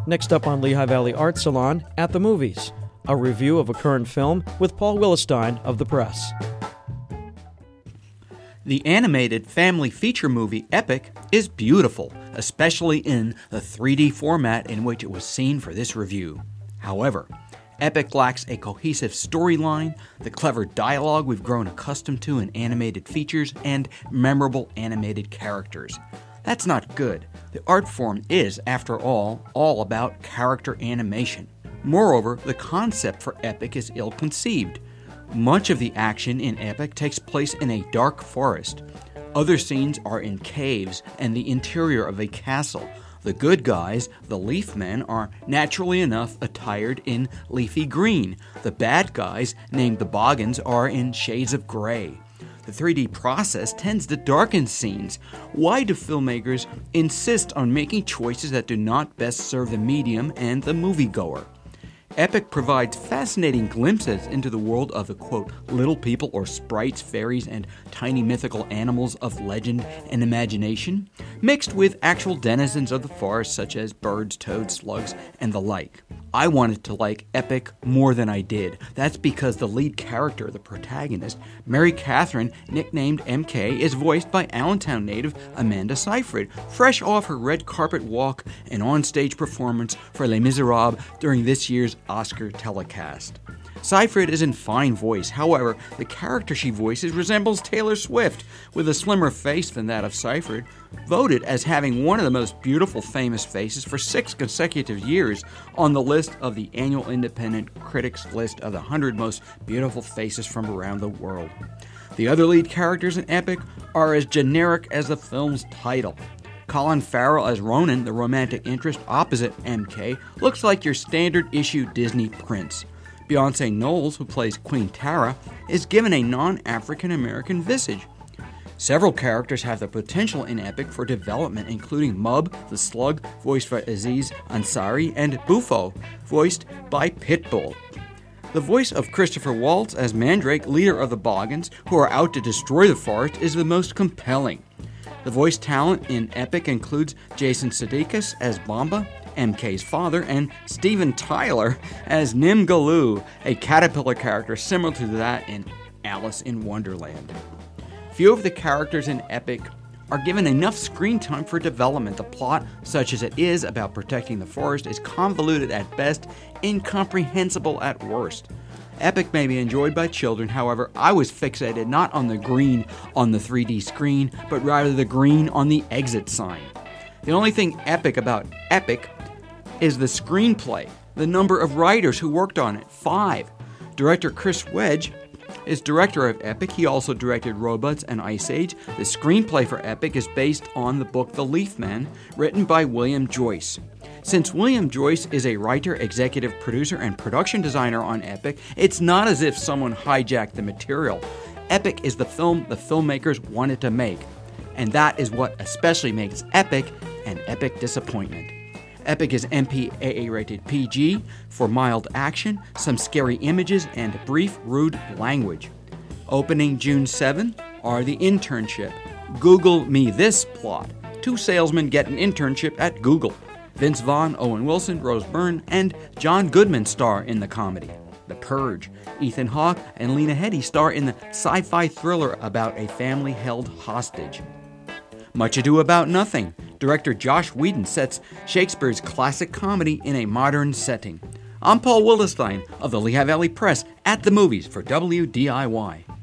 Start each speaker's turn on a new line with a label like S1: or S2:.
S1: Next up on Lehigh Valley Art Salon, At the Movies, a review of a current film with Paul Willestein of The Press.
S2: The animated family feature movie Epic is beautiful, especially in the 3D format in which it was seen for this review. However, Epic lacks a cohesive storyline, the clever dialogue we've grown accustomed to in animated features, and memorable animated characters. That's not good. The art form is, after all about character animation. Moreover, the concept for Epic is ill-conceived. Much of the action in Epic takes place in a dark forest. Other scenes are in caves and the interior of a castle. The good guys, the Leaf Men, are naturally enough attired in leafy green. The bad guys, named the Boggans, are in shades of gray. The 3D process tends to darken scenes. Why do filmmakers insist on making choices that do not best serve the medium and the moviegoer? Epic provides fascinating glimpses into the world of the, quote, little people or sprites, fairies, and tiny mythical animals of legend and imagination, mixed with actual denizens of the forest such as birds, toads, slugs, and the like. I wanted to like Epic more than I did. That's because the lead character, the protagonist, Mary Catherine, nicknamed MK, is voiced by Allentown native Amanda Seyfried, fresh off her red carpet walk and on-stage performance for Les Miserables during this year's Oscar telecast. Seyfried is in fine voice. However, the character she voices resembles Taylor Swift, with a slimmer face than that of Seyfried, voted as having one of the most beautiful famous faces for 6 consecutive years on the list of the annual independent critics list of the 100 most beautiful faces from around the world. The other lead characters in Epic are as generic as the film's title. Colin Farrell as Ronan, the romantic interest opposite MK, looks like your standard issue Disney prince. Beyonce Knowles, who plays Queen Tara, is given a non-African American visage. Several characters have the potential in Epic for development, including Mub, the Slug, voiced by Aziz Ansari, and Bufo, voiced by Pitbull. The voice of Christopher Waltz as Mandrake, leader of the Boggans, who are out to destroy the forest, is the most compelling. The voice talent in Epic includes Jason Sudeikis as Bomba, MK's father, and Steven Tyler as Nim Galoo, a caterpillar character similar to that in Alice in Wonderland. Few of the characters in Epic are given enough screen time for development. The plot, such as it is about protecting the forest, is convoluted at best, incomprehensible at worst. Epic may be enjoyed by children, however, I was fixated not on the green on the 3D screen, but rather the green on the exit sign. The only thing epic about Epic is the screenplay, the number of writers who worked on it, 5. Director Chris Wedge is director of Epic. He also directed Robots and Ice Age. The screenplay for Epic is based on the book The Leaf Men, written by William Joyce. Since William Joyce is a writer, executive producer, and production designer on Epic, it's not as if someone hijacked the material. Epic is the film the filmmakers wanted to make, and that is what especially makes Epic an epic disappointment. Epic is MPAA rated PG for mild action, some scary images, and brief, rude language. Opening June 7 are The Internship, Google Me This plot. 2 salesmen get an internship at Google. Vince Vaughn, Owen Wilson, Rose Byrne, and John Goodman star in the comedy. The Purge. Ethan Hawke and Lena Headey star in the sci-fi thriller about a family held hostage. Much Ado About Nothing. Director Josh Whedon sets Shakespeare's classic comedy in a modern setting. I'm Paul Willestein of the Lehigh Valley Press at the Movies for WDIY.